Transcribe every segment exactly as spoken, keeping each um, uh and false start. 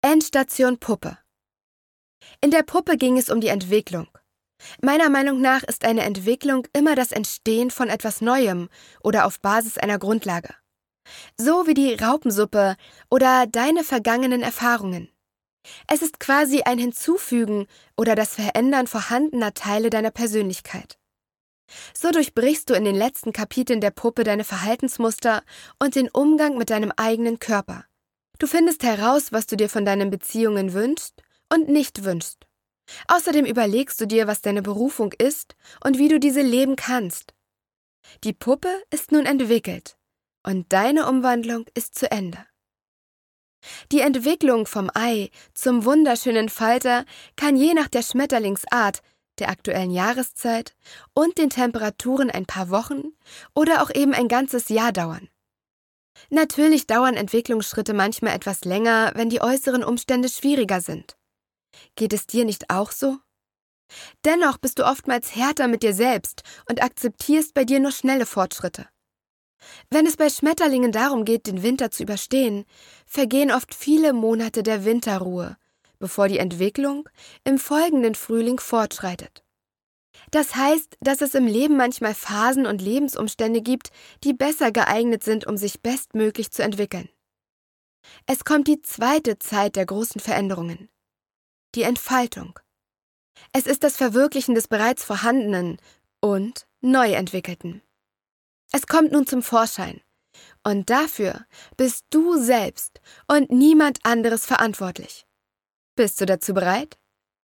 Endstation Puppe. In der Puppe ging es um die Entwicklung. Meiner Meinung nach ist eine Entwicklung immer das Entstehen von etwas Neuem oder auf Basis einer Grundlage. So wie die Raupensuppe oder deine vergangenen Erfahrungen. Es ist quasi ein Hinzufügen oder das Verändern vorhandener Teile deiner Persönlichkeit. So durchbrichst du in den letzten Kapiteln der Puppe deine Verhaltensmuster und den Umgang mit deinem eigenen Körper. Du findest heraus, was du dir von deinen Beziehungen wünschst und nicht wünschst. Außerdem überlegst du dir, was deine Berufung ist und wie du diese leben kannst. Die Puppe ist nun entwickelt und deine Umwandlung ist zu Ende. Die Entwicklung vom Ei zum wunderschönen Falter kann je nach der Schmetterlingsart, der aktuellen Jahreszeit und den Temperaturen ein paar Wochen oder auch eben ein ganzes Jahr dauern. Natürlich dauern Entwicklungsschritte manchmal etwas länger, wenn die äußeren Umstände schwieriger sind. Geht es dir nicht auch so? Dennoch bist du oftmals härter mit dir selbst und akzeptierst bei dir nur schnelle Fortschritte. Wenn es bei Schmetterlingen darum geht, den Winter zu überstehen, vergehen oft viele Monate der Winterruhe, bevor die Entwicklung im folgenden Frühling fortschreitet. Das heißt, dass es im Leben manchmal Phasen und Lebensumstände gibt, die besser geeignet sind, um sich bestmöglich zu entwickeln. Es kommt die zweite Zeit der großen Veränderungen, die Entfaltung. Es ist das Verwirklichen des bereits Vorhandenen und Neuentwickelten. Es kommt nun zum Vorschein. Und dafür bist du selbst und niemand anderes verantwortlich. Bist du dazu bereit?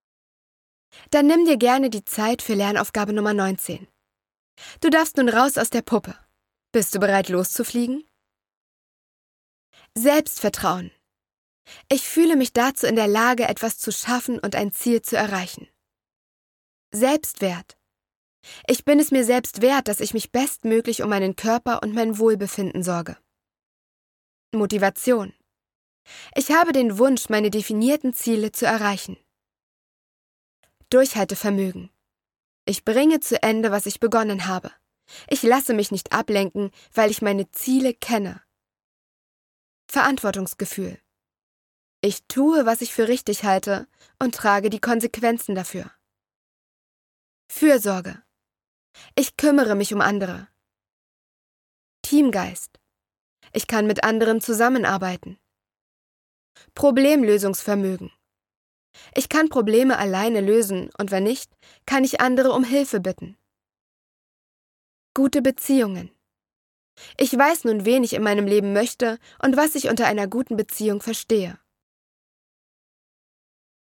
Dann nimm dir gerne die Zeit für Lernaufgabe Nummer neunzehn. Du darfst nun raus aus der Puppe. Bist du bereit, loszufliegen? Selbstvertrauen. Ich fühle mich dazu in der Lage, etwas zu schaffen und ein Ziel zu erreichen. Selbstwert. Ich bin es mir selbst wert, dass ich mich bestmöglich um meinen Körper und mein Wohlbefinden sorge. Motivation. Ich habe den Wunsch, meine definierten Ziele zu erreichen. Durchhaltevermögen. Ich bringe zu Ende, was ich begonnen habe. Ich lasse mich nicht ablenken, weil ich meine Ziele kenne. Verantwortungsgefühl. Ich tue, was ich für richtig halte und trage die Konsequenzen dafür. Fürsorge. Ich kümmere mich um andere. Teamgeist. Ich kann mit anderen zusammenarbeiten. Problemlösungsvermögen. Ich kann Probleme alleine lösen und wenn nicht, kann ich andere um Hilfe bitten. Gute Beziehungen. Ich weiß nun, wen ich in meinem Leben möchte und was ich unter einer guten Beziehung verstehe.